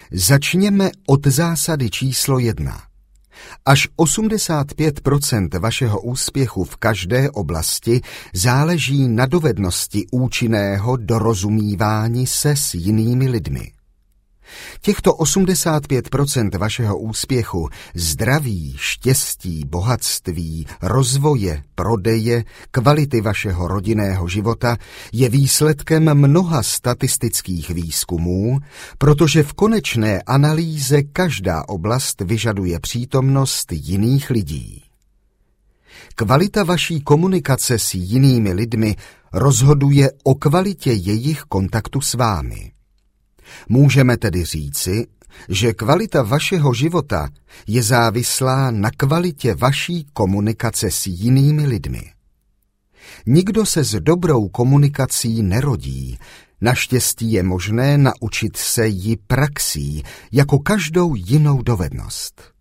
Začněme od zásady číslo 1. Až 85% vašeho úspěchu v každé oblasti záleží na dovednosti účinného dorozumívání se s jinými lidmi. Těchto 85% vašeho úspěchu, zdraví, štěstí, bohatství, rozvoje, prodeje, kvality vašeho rodinného života je výsledkem mnoha statistických výzkumů, protože v konečné analýze každá oblast vyžaduje přítomnost jiných lidí. Kvalita vaší komunikace s jinými lidmi rozhoduje o kvalitě jejich kontaktu s vámi. Můžeme tedy říci, že kvalita vašeho života je závislá na kvalitě vaší komunikace s jinými lidmi. Nikdo se s dobrou komunikací nerodí, naštěstí je možné naučit se ji praxí jako každou jinou dovednost.